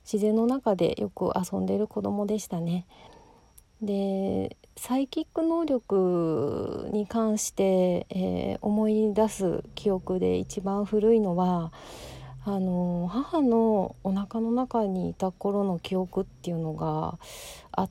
自然の中でよく遊んでいる子供でしたね。でサイキック能力に関して、思い出す記憶で一番古いのは母のお腹の中にいた頃の記憶っていうのがあって、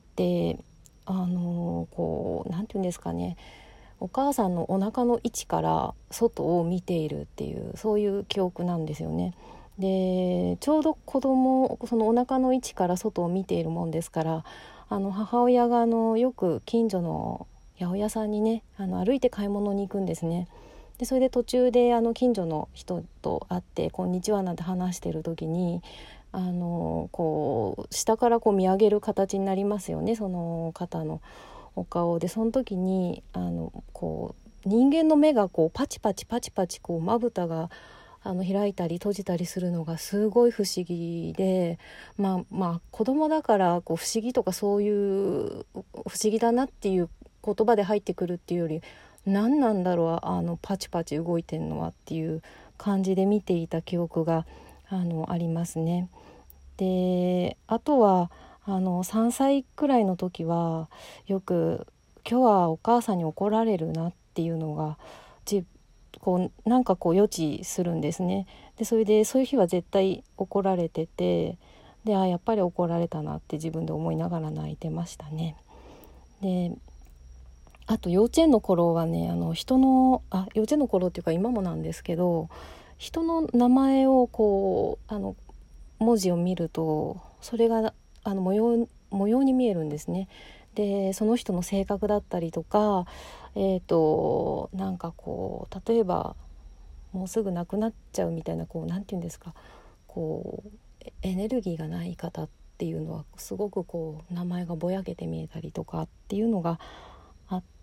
なんていうんですかね、お母さんのお腹の位置から外を見ているっていう、そういう記憶なんですよね。でちょうど子供そのお腹の位置から外を見ているもんですから、母親がよく近所の八百屋さんにね歩いて買い物に行くんですね。でそれで途中で近所の人と会って「こんにちは」なんて話してる時に下から見上げる形になりますよね、その方のお顔で。その時に人間の目がパチパチパチパチまぶたが開いたり閉じたりするのがすごい不思議で、まあ子供だから不思議とかそういう不思議だなっていう言葉で入ってくるっていうより、何なんだろうパチパチ動いてんのはっていう感じで見ていた記憶がありますね。であとは3歳くらいの時はよく今日はお母さんに怒られるなっていうのがなんか予知するんですね。でそれでそういう日は絶対怒られてて、でやっぱり怒られたなって自分で思いながら泣いてましたね。であと幼稚園の頃はね幼稚園の頃っていうか今もなんですけど、人の名前を文字を見るとそれが模様に見えるんですね。でその人の性格だったりとか、なんか例えばもうすぐ亡くなっちゃうみたいななんていうんですか、エネルギーがない方っていうのはすごく名前がぼやけて見えたりとかっていうのがあって